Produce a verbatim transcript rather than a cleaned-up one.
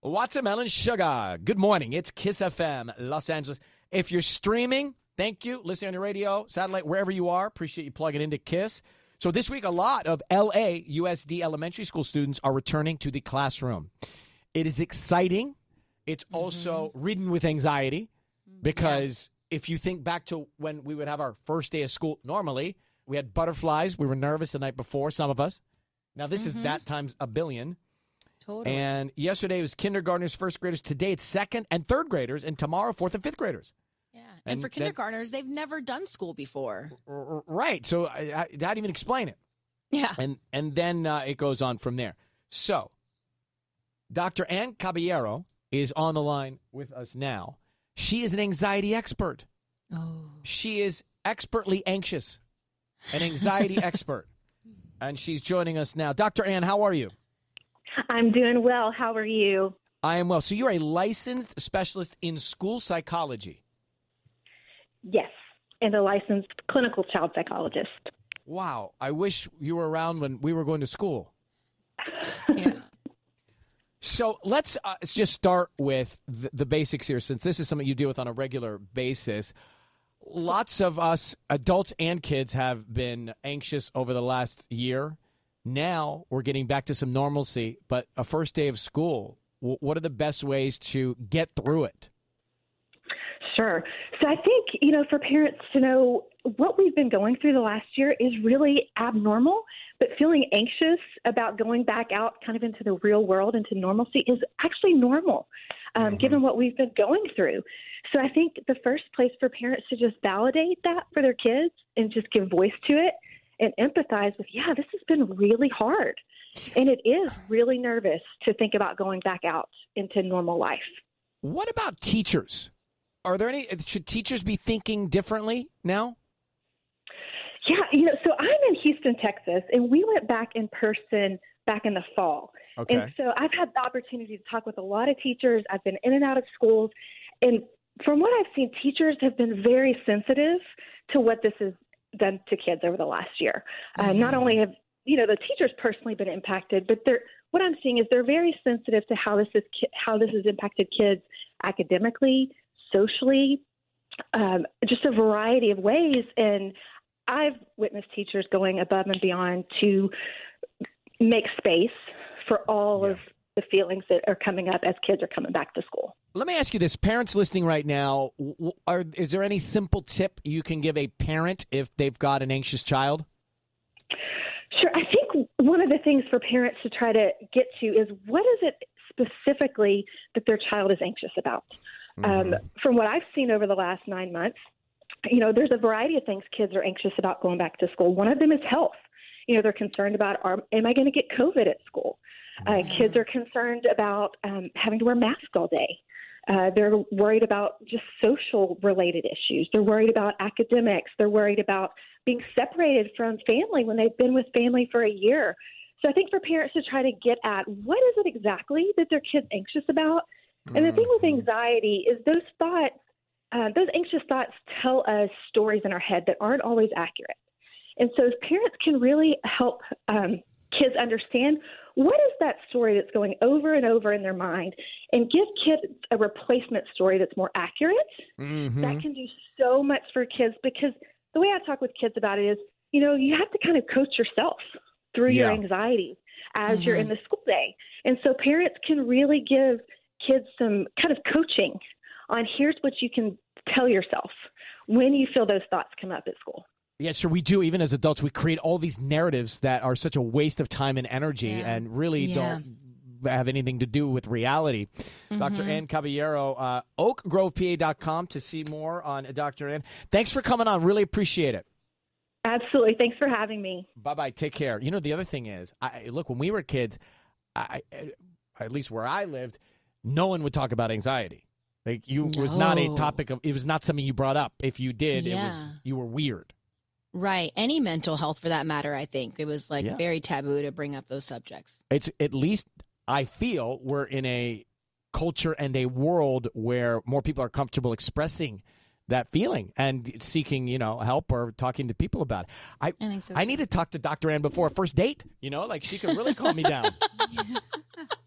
Watermelon Sugar. Good morning. It's Kiss F M, Los Angeles. If you're streaming, thank you. Listening on your radio, satellite, wherever you are. Appreciate you plugging into Kiss. So this week, a lot of L A U S D elementary school students are returning to the classroom. It is exciting. It's mm-hmm. also ridden with anxiety because yeah. if you think back to when we would have our first day of school, normally we had butterflies. We were nervous the night before, some of us. Now this mm-hmm. is that times a billion. Totally. And yesterday was kindergartners, first graders. Today it's second and third graders, and tomorrow fourth and fifth graders. Yeah, and, and for kindergartners, that, they've never done school before. Right. So I, I, I didn't even explain it. Yeah. And and then uh, it goes on from there. So Doctor Ann Caballero is on the line with us now. She is an anxiety expert. Oh. She is expertly anxious, an anxiety expert. And she's joining us now. Doctor Ann, how are you? I'm doing well. How are you? I am well. So you're a licensed specialist in school psychology. Yes, and a licensed clinical child psychologist. Wow. I wish you were around when we were going to school. Yeah. So let's, uh, let's just start with the, the basics here, since this is something you deal with on a regular basis. Lots of us, adults and kids, have been anxious over the last year. Now we're getting back to some normalcy, but a first day of school, w- what are the best ways to get through it? Sure. So I think, you know, for parents to know what we've been going through the last year is really abnormal, but feeling anxious about going back out kind of into the real world, into normalcy, is actually normal, um, mm-hmm. given what we've been going through. So I think the first place for parents to just validate that for their kids and just give voice to it and empathize with, yeah, this has been really hard. And it is really nervous to think about going back out into normal life. What about teachers? Are there any, should teachers be thinking differently now? Yeah, you know, so I'm in Houston, Texas, and we went back in person back in the fall. Okay. And so I've had the opportunity to talk with a lot of teachers. I've been in and out of schools. And from what I've seen, teachers have been very sensitive to what this has done to kids over the last year. Mm-hmm. Uh, not only have, you know, the teachers personally been impacted, but they're, what I'm seeing is they're very sensitive to how this is, how this has impacted kids academically, socially, um, just a variety of ways. And I've witnessed teachers going above and beyond to make space for all yeah. of the feelings that are coming up as kids are coming back to school. Let me ask you this. Parents listening right now, are, is there any simple tip you can give a parent if they've got an anxious child? Sure. I think one of the things for parents to try to get to is, what is it specifically that their child is anxious about? Mm-hmm. Um, from what I've seen over the last nine months, you know, there's a variety of things kids are anxious about going back to school. One of them is health. You know, they're concerned about, are, am I going to get COVID at school? Uh, mm-hmm. Kids are concerned about um, having to wear masks all day. Uh, they're worried about just social-related issues. They're worried about academics. They're worried about being separated from family when they've been with family for a year. So I think for parents to try to get at, what is it exactly that their kid's anxious about? And the thing with anxiety is those thoughts, uh, those anxious thoughts tell us stories in our head that aren't always accurate. And so parents can really help um, kids understand, what is that story that's going over and over in their mind, and give kids a replacement story that's more accurate. Mm-hmm. That can do so much for kids, because the way I talk with kids about it is, you know, you have to kind of coach yourself through yeah. your anxiety as mm-hmm. you're in the school day. And so parents can really give kids some kind of coaching on, here's what you can tell yourself when you feel those thoughts come up at school. Yeah, sure. We do. Even as adults, we create all these narratives that are such a waste of time and energy yeah. and really yeah. don't have anything to do with reality. Mm-hmm. Doctor Ann Caballero, uh, oak grove p a dot com to see more on Doctor Ann. Thanks for coming on. Really appreciate it. Absolutely. Thanks for having me. Bye-bye. Take care. You know, the other thing is, I, look, when we were kids, I, at least where I lived, no one would talk about anxiety. Like, you no. was not a topic of, it was not something you brought up. If you did, yeah. it was, you were weird. Right. Any mental health for that matter, I think. It was like yeah. very taboo to bring up those subjects. It's at least, I feel, we're in a culture and a world where more people are comfortable expressing that feeling and seeking, you know, help or talking to people about it. I I, think so, I need to talk to Doctor Ann before a first date, you know, like she could really calm me down.